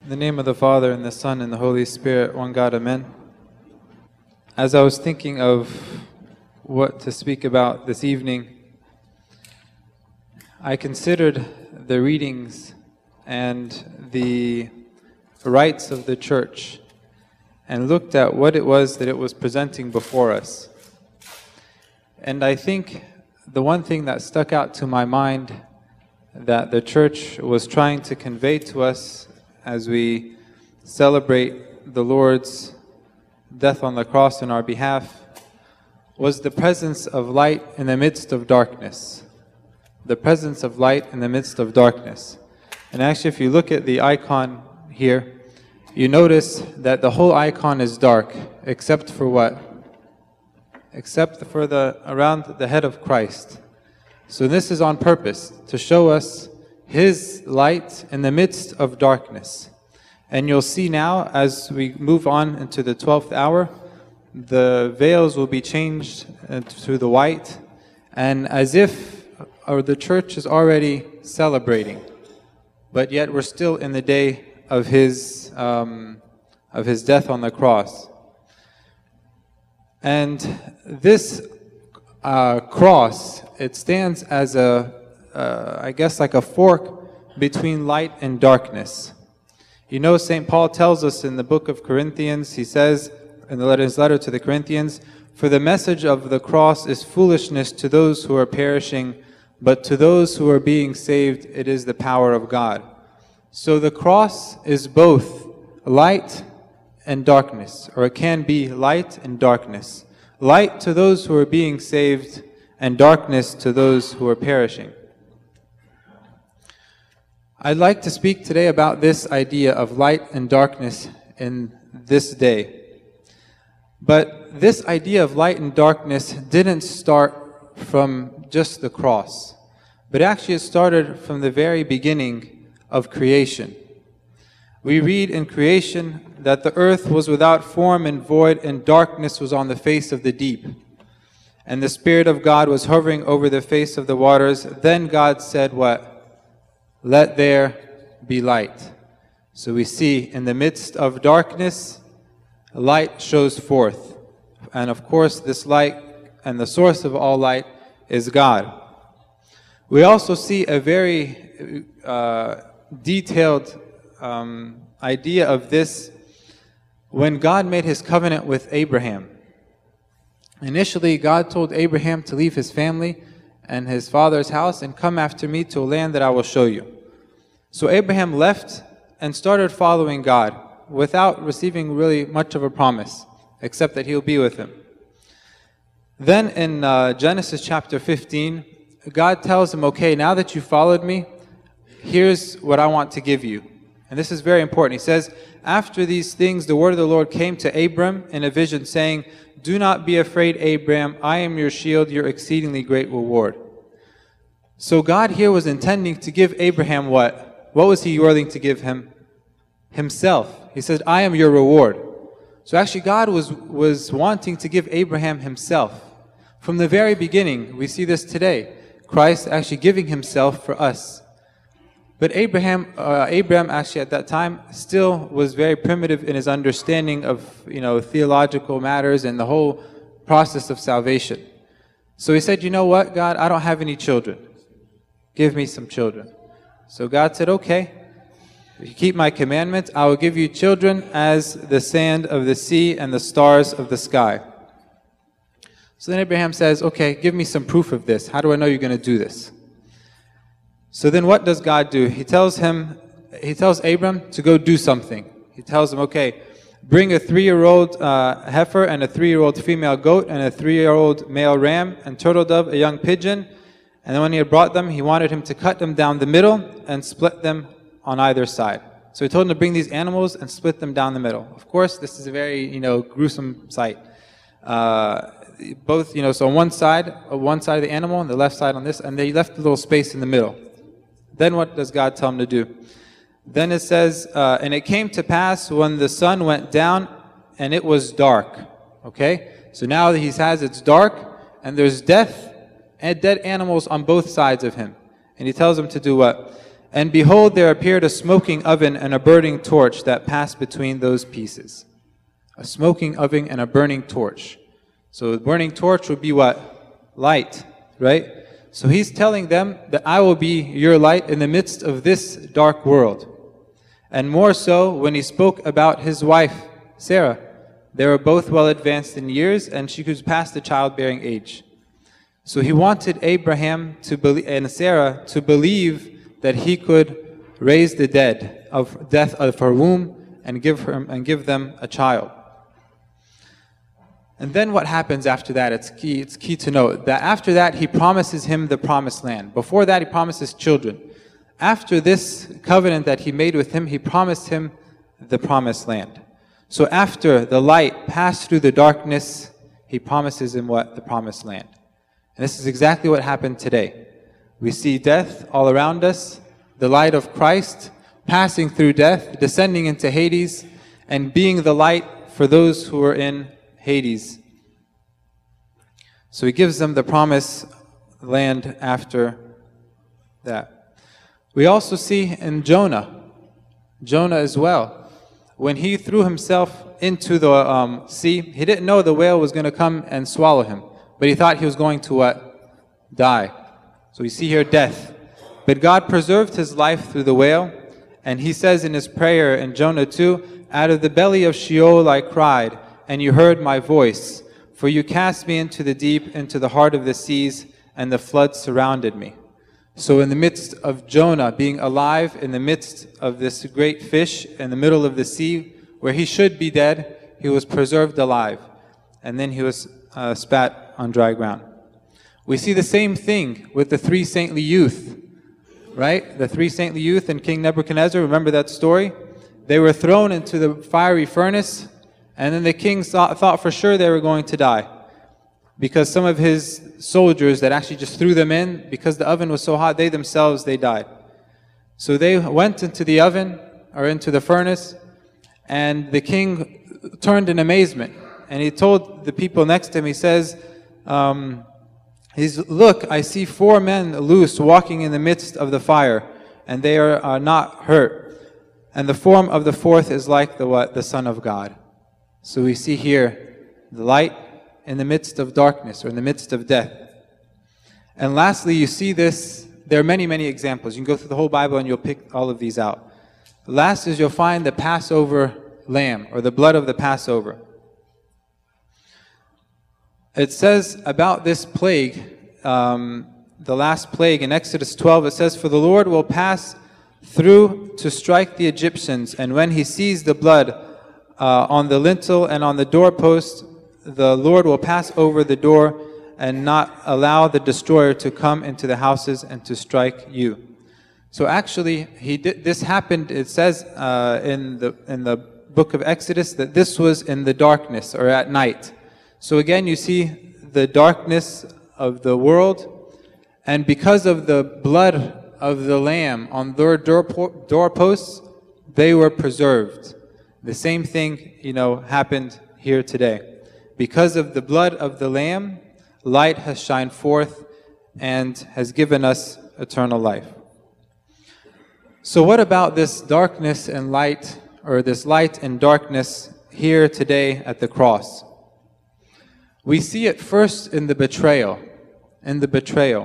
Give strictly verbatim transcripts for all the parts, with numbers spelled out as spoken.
In the name of the Father, and the Son, and the Holy Spirit, one God, Amen. As I was thinking of what to speak about this evening, I considered the readings and the rites of the church and looked at what it was that it was presenting before us. And I think the one thing that stuck out to my mind that the church was trying to convey to us as we celebrate the Lord's death on the cross in our behalf was the presence of light in the midst of darkness. The presence of light in the midst of darkness. And actually, if you look at the icon here, you notice that the whole icon is dark, except for what? Except for the around the head of Christ. So this is on purpose, to show us His light in the midst of darkness. And you'll see now, as we move on into the twelfth hour, the veils will be changed to the white, and as if or the church is already celebrating, but yet we're still in the day of His um, of His death on the cross. And this uh, cross, it stands as a, uh, I guess like a fork between light and darkness. You know, Saint Paul tells us in the book of Corinthians, he says in the letter, his letter to the Corinthians, "For the message of the cross is foolishness to those who are perishing, but to those who are being saved, it is the power of God." So the cross is both light and darkness, or it can be light and darkness. Light to those who are being saved, and darkness to those who are perishing. I'd like to speak today about this idea of light and darkness in this day. But this idea of light and darkness didn't start from just the cross, but actually it started from the very beginning of creation. We read in creation that the earth was without form and void, and darkness was on the face of the deep. And the Spirit of God was hovering over the face of the waters. Then God said what? "Let there be light." So we see in the midst of darkness, light shows forth. And of course, this light and the source of all light is God. We also see a very uh, detailed um, idea of this when God made His covenant with Abraham. Initially, God told Abraham to leave his family and his father's house and come after me to a land that I will show you. So Abraham left and started following God without receiving really much of a promise, except that He'll be with him. Then in uh, Genesis chapter fifteen, God tells him, "Okay, now that you followed me, here's what I want to give you." And this is very important. He says, "After these things, the word of the Lord came to Abram in a vision, saying, 'Do not be afraid, Abram. I am your shield, your exceedingly great reward.'" So God here was intending to give Abraham what? What was He willing to give him? Himself. He said, "I am your reward." So actually God was, was wanting to give Abraham Himself. From the very beginning, we see this today. Christ actually giving Himself for us. But Abraham, uh, Abraham actually at that time still was very primitive in his understanding of, you know, theological matters and the whole process of salvation. So he said, "You know what, God, I don't have any children. Give me some children." So God said, "Okay, if you keep my commandments, I will give you children as the sand of the sea and the stars of the sky." So then Abraham says, "Okay, give me some proof of this. How do I know you're going to do this?" So then what does God do? He tells him, he tells Abram to go do something. He tells him, "Okay, bring a three-year-old uh, heifer and a three-year-old female goat and a three-year-old male ram and turtle dove, a young pigeon." And then when he had brought them, he wanted him to cut them down the middle and split them on either side. So he told him to bring these animals and split them down the middle. Of course, this is a very, you know, gruesome sight. Uh, both, you know, so on one side, on one side of the animal, and the left side on this, and they left a little space in the middle. Then what does God tell him to do? Then it says, uh, "And it came to pass when the sun went down and it was dark." Okay? So now that he has, it's dark, and there's death and dead animals on both sides of him. And he tells him to do what? And behold, there appeared a smoking oven and a burning torch that passed between those pieces. A smoking oven and a burning torch. So the burning torch would be what? Light, right? So he's telling them that I will be your light in the midst of this dark world. And more so when he spoke about his wife, Sarah. They were both well advanced in years, and she was past the childbearing age. So he wanted Abraham to believe, and Sarah to believe that he could raise the dead of death of her womb and give her and give them a child. And then what happens after that? It's key, it's key to note that after that he promises him the promised land. Before that he promises children. After this covenant that he made with him, he promised him the promised land. So after the light passed through the darkness, he promises him what? The promised land. And this is exactly what happened today. We see death all around us, the light of Christ passing through death, descending into Hades, and being the light for those who are in Hades. So he gives them the promised land after that. We also see in Jonah, Jonah as well, when he threw himself into the um, sea, he didn't know the whale was going to come and swallow him, but he thought he was going to what? Die. So we see here death. But God preserved his life through the whale, and he says in his prayer in Jonah two, out of the belly of Sheol I cried, and you heard my voice, for you cast me into the deep, into the heart of the seas, and the flood surrounded me. So in the midst of Jonah being alive, in the midst of this great fish, in the middle of the sea, where he should be dead, he was preserved alive. And then he was uh, spat on dry ground. We see the same thing with the three saintly youth, right? The three saintly youth and King Nebuchadnezzar, remember that story? They were thrown into the fiery furnace, and then the king thought, thought for sure they were going to die, because some of his soldiers that actually just threw them in, because the oven was so hot, they themselves, they died. So they went into the oven, or into the furnace, and the king turned in amazement, and he told the people next to him, he says, um, he's, look, I see four men loose walking in the midst of the fire, and they are, are not hurt. And the form of the fourth is like the what? The Son of God. So we see here the light in the midst of darkness, or in the midst of death. And lastly, you see this, there are many, many examples. You can go through the whole Bible and you'll pick all of these out. Last is you'll find the Passover lamb, or the blood of the Passover. It says about this plague, um, the last plague in Exodus twelve, it says, for the Lord will pass through to strike the Egyptians, and when he sees the blood uh, on the lintel and on the doorpost, the Lord will pass over the door and not allow the destroyer to come into the houses and to strike you. So actually, he did, this happened, it says uh, in the in the book of Exodus that this was in the darkness, or at night. So again, you see the darkness of the world, and because of the blood of the lamb on their doorposts, they were preserved. The same thing, you know, happened here today. Because of the blood of the lamb, light has shined forth and has given us eternal life. So what about this darkness and light, or this light and darkness here today at the cross? We see it first in the betrayal, in the betrayal.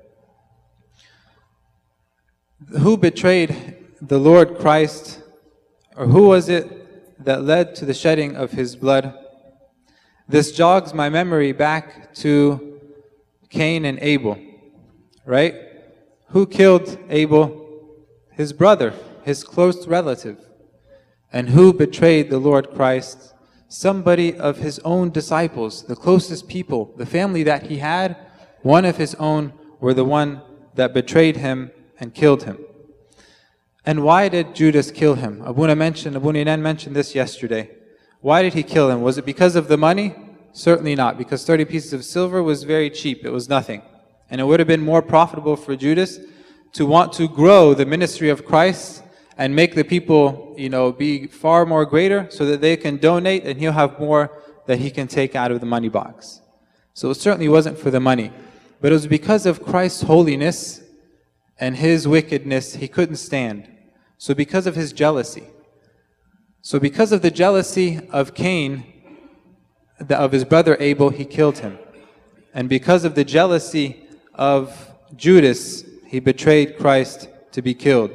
Who betrayed the Lord Christ, or who was it that led to the shedding of his blood? This jogs my memory back to Cain and Abel, right? Who killed Abel? His brother, his close relative. And who betrayed the Lord Christ? Somebody of his own disciples, the closest people, the family that he had, one of his own were the one that betrayed him and killed him. And why did Judas kill him? Abuna mentioned, Abu Ninan mentioned this yesterday. Why did he kill him? Was it because of the money? Certainly not, because thirty pieces of silver was very cheap. It was nothing. And it would have been more profitable for Judas to want to grow the ministry of Christ and make the people, you know, be far more greater, so that they can donate and he'll have more that he can take out of the money box. So it certainly wasn't for the money, but it was because of Christ's holiness and his wickedness he couldn't stand. So because of his jealousy, so because of the jealousy of Cain, the, of his brother Abel, he killed him. And because of the jealousy of Judas, he betrayed Christ to be killed.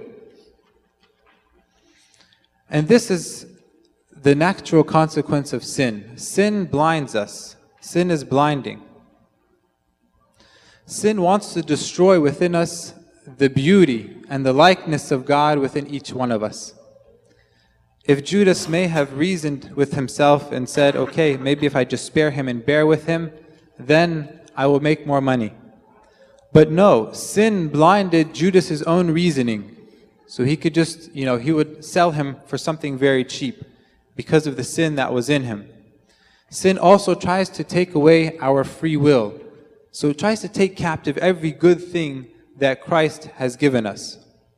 And this is the natural consequence of sin. Sin blinds us. Sin is blinding. Sin wants to destroy within us the beauty and the likeness of God within each one of us. If Judas may have reasoned with himself and said, okay, maybe if I just spare him and bear with him, then I will make more money. But no, sin blinded Judas's own reasoning. So he could just, you know, he would sell him for something very cheap because of the sin that was in him. Sin also tries to take away our free will. So it tries to take captive every good thing that Christ has given us.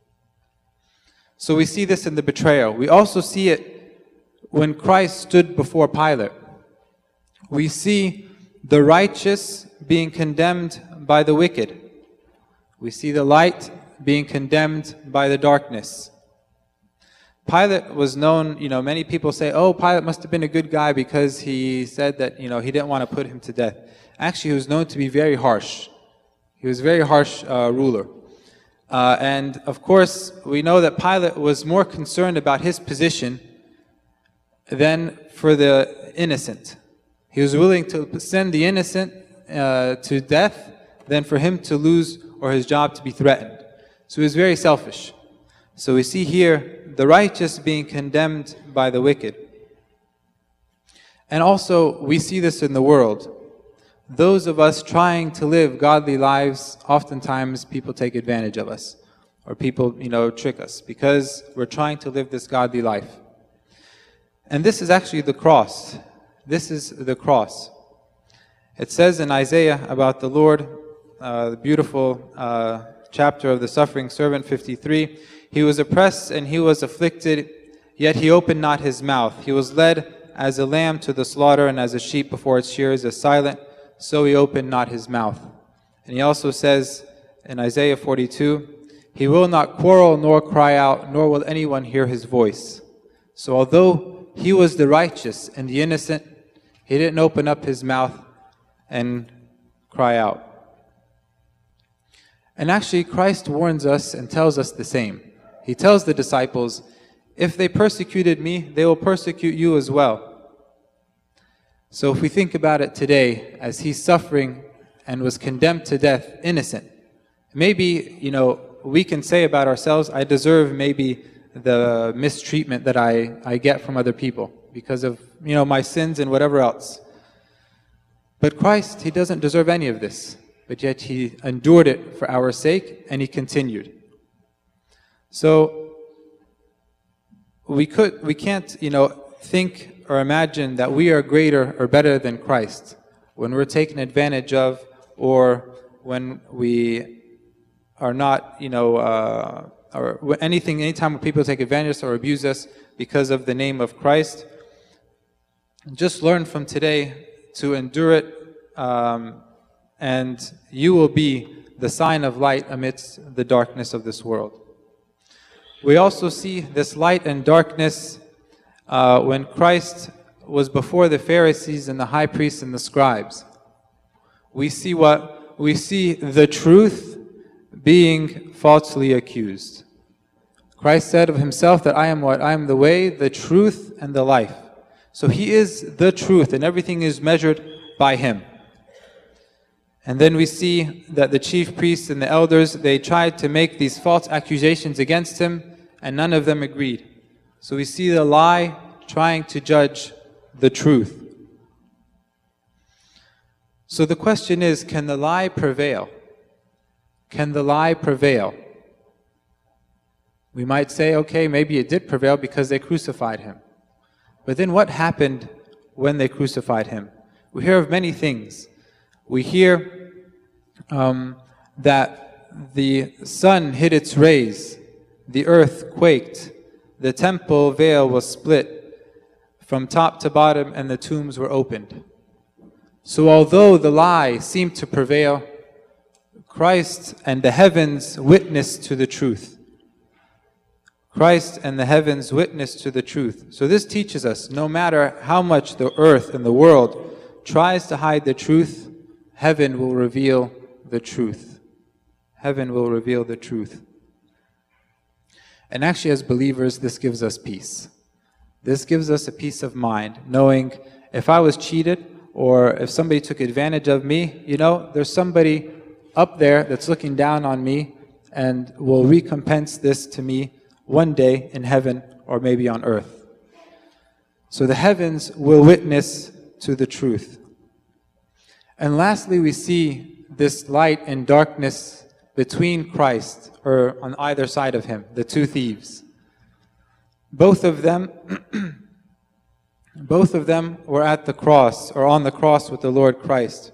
So we see this in the betrayal. We also see it when Christ stood before Pilate. We see the righteous being condemned by the wicked. We see the light being condemned by the darkness. Pilate was known, you know, many people say, oh, Pilate must have been a good guy because he said that, you know, he didn't want to put him to death. Actually, he was known to be very harsh. He was a very harsh uh, ruler. Uh, and of course, we know that Pilate was more concerned about his position than for the innocent. He was willing to send the innocent uh, to death than for him to lose or his job to be threatened. So he was very selfish. So we see here the righteous being condemned by the wicked. And also we see this in the world. Those of us trying to live godly lives, oftentimes people take advantage of us. Or people, you know, trick us because we're trying to live this godly life. And this is actually the cross. This is the cross. It says in Isaiah about the Lord, uh, the beautiful uh, chapter of the suffering servant, fifty-three, he was oppressed and he was afflicted, yet he opened not his mouth. He was led as a lamb to the slaughter, and as a sheep before its shearers is silent, so he opened not his mouth. And he also says in Isaiah forty-two, he will not quarrel nor cry out, nor will anyone hear his voice. So although he was the righteous and the innocent, he didn't open up his mouth and cry out. And actually, Christ warns us and tells us the same. He tells the disciples, if they persecuted me, they will persecute you as well. So if we think about it today, as he's suffering and was condemned to death, innocent, maybe, you know, we can say about ourselves, I deserve maybe the mistreatment that I, I get from other people because of, you know, my sins and whatever else. But Christ, he doesn't deserve any of this, but yet he endured it for our sake and he continued. So we could, we can't, you know, think or imagine that we are greater or better than Christ when we're taken advantage of, or when we are not, you know, uh, or anything, anytime when people take advantage or abuse us because of the name of Christ. Just learn from today to endure it, um, and you will be the sign of light amidst the darkness of this world. We also see this light and darkness uh, when Christ was before the Pharisees and the high priests and the scribes. We see what? We see the truth being falsely accused. Christ said of himself that I am what? I am the way, the truth, and the life. So he is the truth, and everything is measured by him. And then we see that the chief priests and the elders, they tried to make these false accusations against him, and none of them agreed. So we see the lie trying to judge the truth. So the question is, can the lie prevail? Can the lie prevail? We might say, okay, maybe it did prevail because they crucified him. But then what happened when they crucified him? We hear of many things. We hear um, that the sun hid its rays, the earth quaked, the temple veil was split from top to bottom, and the tombs were opened. So although the lie seemed to prevail, Christ and the heavens witness to the truth. Christ and the heavens witness to the truth. So this teaches us, no matter how much the earth and the world tries to hide the truth, heaven will reveal the truth. Heaven will reveal the truth. And actually, as believers, this gives us peace. This gives us a peace of mind, knowing if I was cheated or if somebody took advantage of me, you know, there's somebody up there that's looking down on me and will recompense this to me one day in heaven or maybe on earth. So the heavens will witness to the truth. And lastly, we see this light and darkness between Christ, or on either side of him, the two thieves. Both of them, both of them were at the cross, or on the cross with the Lord Christ.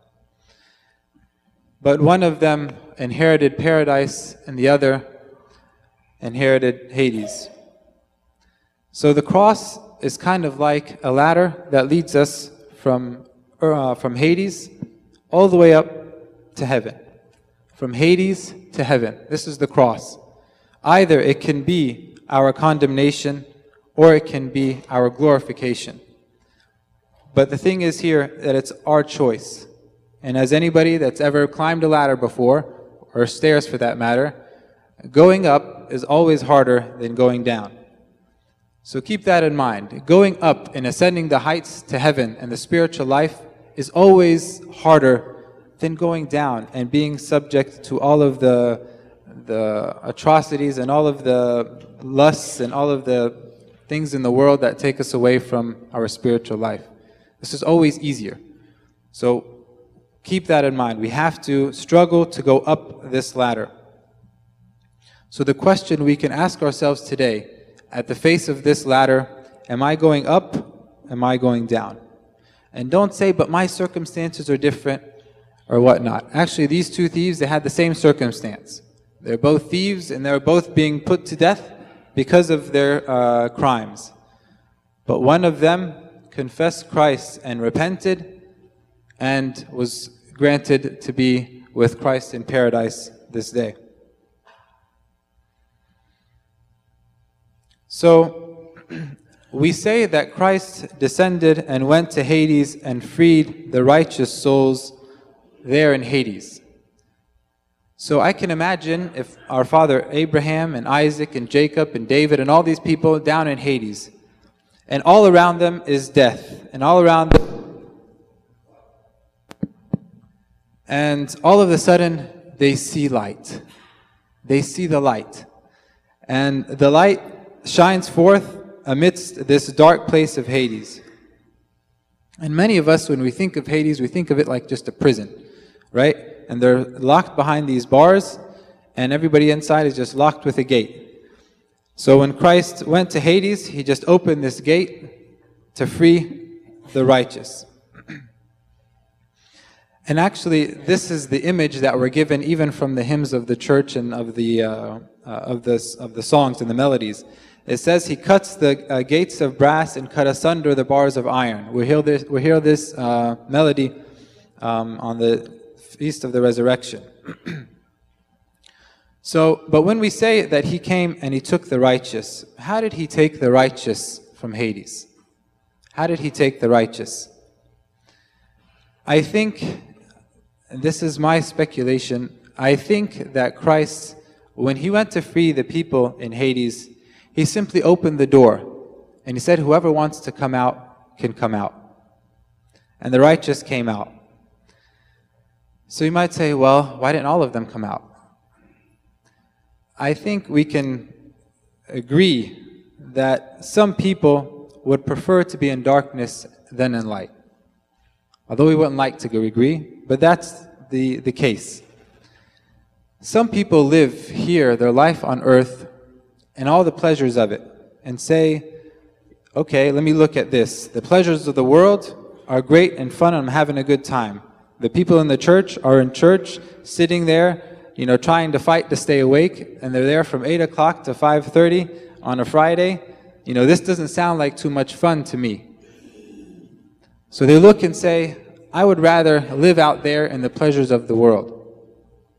But one of them inherited paradise, and the other inherited Hades. So the cross is kind of like a ladder that leads us from, uh, from Hades all the way up to heaven. From Hades to heaven. This is the cross. Either it can be our condemnation or it can be our glorification. But the thing is here that it's our choice. And as anybody that's ever climbed a ladder before, or stairs for that matter, going up is always harder than going down. So keep that in mind. Going up and ascending the heights to heaven and the spiritual life is always harder than going down and being subject to all of the, the atrocities and all of the lusts and all of the things in the world that take us away from our spiritual life. This is always easier. So keep that in mind. We have to struggle to go up this ladder. So the question we can ask ourselves today, at the face of this ladder, am I going up? Am I going down? And don't say, but my circumstances are different, or whatnot. Actually, these two thieves, they had the same circumstance. They're both thieves, and they're both being put to death because of their uh, crimes. But one of them confessed Christ and repented, and was granted to be with Christ in paradise this day. So, we say that Christ descended and went to Hades and freed the righteous souls there in Hades. So I can imagine if our father Abraham and Isaac and Jacob and David and all these people down in Hades, and all around them is death, and all around them, and all of a sudden they see light. They see the light. And the light shines forth amidst this dark place of Hades. And many of us, when we think of Hades, we think of it like just a prison, right? And they're locked behind these bars, and everybody inside is just locked with a gate. So when Christ went to Hades, he just opened this gate to free the righteous. And actually, this is the image that we're given even from the hymns of the church and of the uh, uh, of the of the songs and the melodies. It says, "He cuts the uh, gates of brass and cut asunder the bars of iron." We hear this. We hear this uh, melody um, on the Feast of the Resurrection. So, but when we say that he came and he took the righteous, how did he take the righteous from Hades? How did he take the righteous? I think, and this is my speculation, I think that Christ, when he went to free the people in Hades, he simply opened the door and he said, whoever wants to come out can come out. And the righteous came out. So you might say, well, why didn't all of them come out? I think we can agree that some people would prefer to be in darkness than in light. Although we wouldn't like to agree, but that's the, the case. Some people live here, their life on earth, and all the pleasures of it, and say, okay, let me look at this. The pleasures of the world are great and fun, and I'm having a good time. The people in the church are in church, sitting there, you know, trying to fight to stay awake, and they're there from eight o'clock to five thirty on a Friday. You know, this doesn't sound like too much fun to me. So they look and say, I would rather live out there in the pleasures of the world.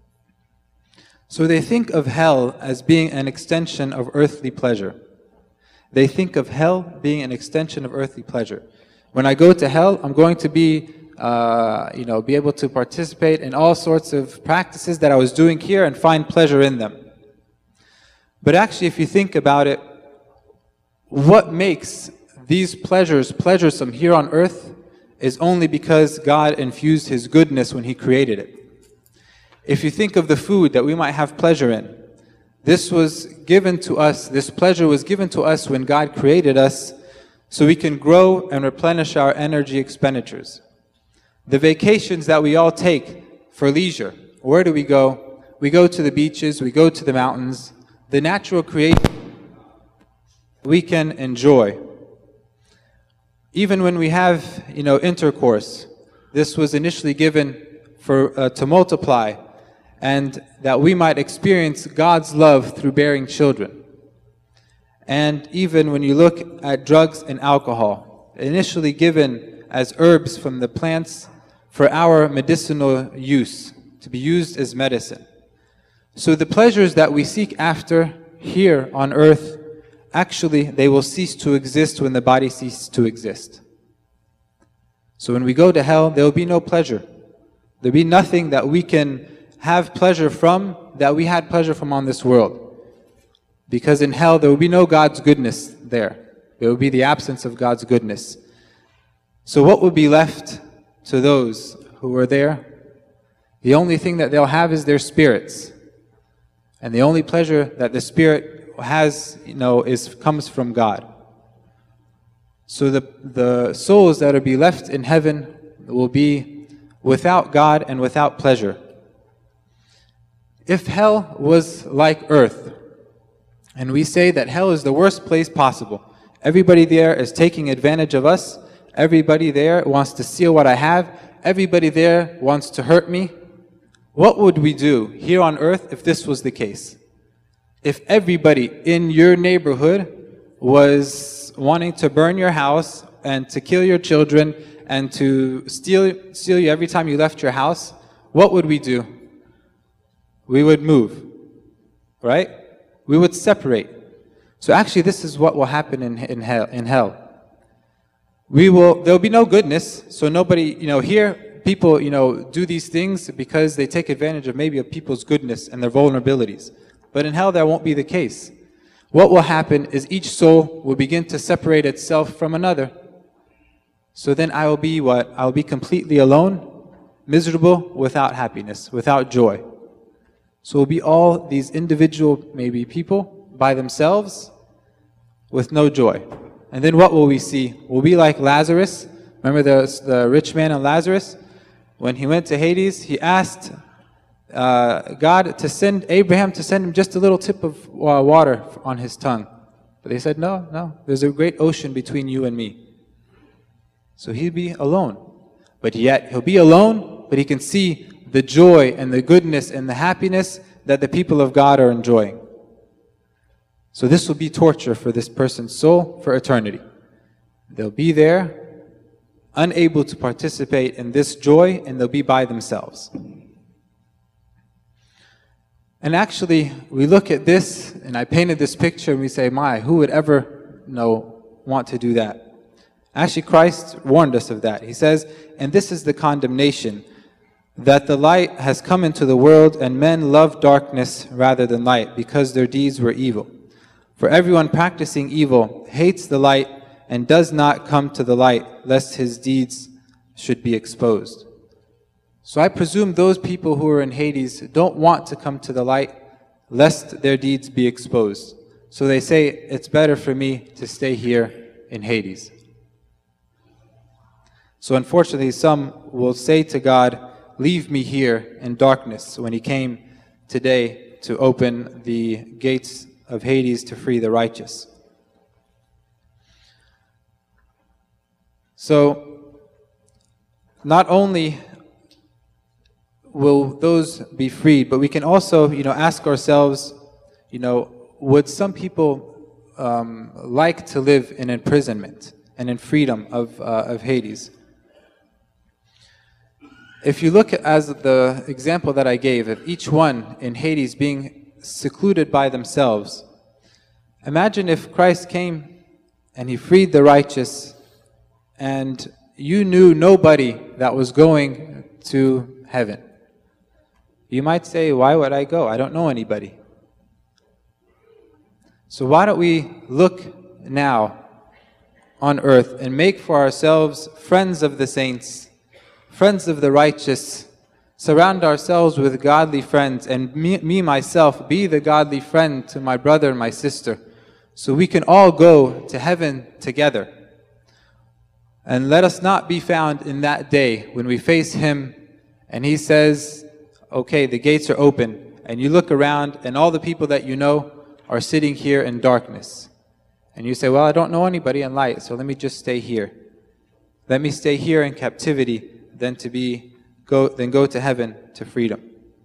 So they think of hell as being an extension of earthly pleasure. They think of hell being an extension of earthly pleasure. When I go to hell, I'm going to be, uh, you know, be able to participate in all sorts of practices that I was doing here and find pleasure in them. But actually, if you think about it, what makes these pleasures pleasuresome here on earth is only because God infused His goodness when He created it. If you think of the food that we might have pleasure in, this was given to us, this pleasure was given to us when God created us so we can grow and replenish our energy expenditures. The vacations that we all take for leisure, where do we go? We go to the beaches, we go to the mountains. The natural creation we can enjoy. Even when we have, you know, intercourse, this was initially given for uh, to multiply, and that we might experience God's love through bearing children. And even when you look at drugs and alcohol, initially given as herbs from the plants for our medicinal use, to be used as medicine. So the pleasures that we seek after here on earth, actually they will cease to exist when the body ceases to exist. So when we go to hell, there will be no pleasure. There will be nothing that we can have pleasure from that we had pleasure from on this world. Because in hell there will be no God's goodness there. There will be the absence of God's goodness. So what will be left to those who are there? The only thing that they'll have is their spirits. And the only pleasure that the spirit has, you know, is comes from God. So the, the souls that will be left in heaven will be without God and without pleasure. If hell was like earth, and we say that hell is the worst place possible, everybody there is taking advantage of us, everybody there wants to steal what I have, everybody there wants to hurt me, what would we do here on earth if this was the case? If everybody in your neighborhood was wanting to burn your house and to kill your children and to steal, steal you every time you left your house, what would we do? We would move, right? We would separate. So actually this is what will happen in, in hell. In hell. We will, there will be no goodness, so nobody, you know, here people, you know, do these things because they take advantage of maybe of people's goodness and their vulnerabilities. But in hell that won't be the case. What will happen is each soul will begin to separate itself from another. So then I will be what? I will be completely alone, miserable, without happiness, without joy. So we'll be all these individual, maybe people, by themselves, with no joy. And then what will we see? We'll be like Lazarus. Remember the, the rich man and Lazarus? When he went to Hades, he asked uh, God to send Abraham to send him just a little tip of uh, water on his tongue. But they said, no, no, there's a great ocean between you and me. So he'll be alone. But yet, he'll be alone, but he can see the joy and the goodness and the happiness that the people of God are enjoying. So this will be torture for this person's soul for eternity. They'll be there, unable to participate in this joy, and they'll be by themselves. And actually, we look at this, and I painted this picture, and we say, my, who would ever, you know, want to do that? Actually, Christ warned us of that. He says, and this is the condemnation, that the light has come into the world, and men love darkness rather than light, because their deeds were evil. For everyone practicing evil hates the light and does not come to the light, lest his deeds should be exposed. So I presume those people who are in Hades don't want to come to the light, lest their deeds be exposed. So they say, it's better for me to stay here in Hades. So unfortunately, some will say to God, leave me here in darkness, when He came today to open the gates of Hades to free the righteous. So, not only will those be freed, but we can also, you know, ask ourselves, you know, would some people um, like to live in imprisonment and in freedom of, uh, of Hades? If you look at as the example that I gave of each one in Hades being secluded by themselves, imagine if Christ came and he freed the righteous and you knew nobody that was going to heaven. You might say, why would I go? I don't know anybody. So why don't we look now on earth and make for ourselves friends of the saints, friends of the righteous, surround ourselves with godly friends, and me, me myself be the godly friend to my brother and my sister, so we can all go to heaven together. And let us not be found in that day when we face Him and He says, okay, the gates are open, and you look around and all the people that you know are sitting here in darkness. And you say, well, I don't know anybody in light, so let me just stay here. Let me stay here in captivity than to be go then go to heaven to freedom.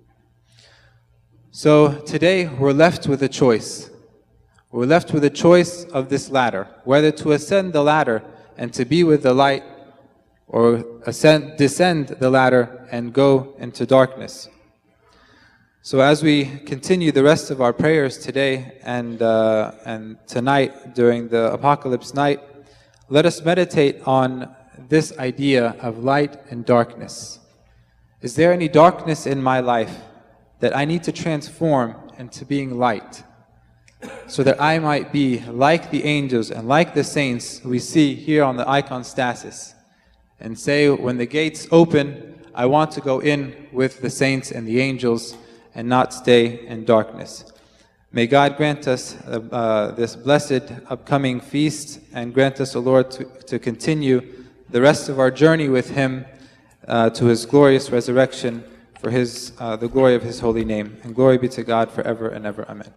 So today we're left with a choice. We're left with a choice of this ladder, whether to ascend the ladder and to be with the light, or ascend, descend the ladder and go into darkness. So as we continue the rest of our prayers today and, uh, and tonight during the Apocalypse night, let us meditate on this idea of light and darkness. Is there any darkness in my life that I need to transform into being light, so that I might be like the angels and like the saints we see here on the iconstasis, and say, when the gates open, I want to go in with the saints and the angels and not stay in darkness. May God grant us uh, uh, this blessed upcoming feast, and grant us, O Lord, to, to continue the rest of our journey with Him uh, to His glorious resurrection, for His uh, the glory of His holy name. And glory be to God forever and ever. Amen.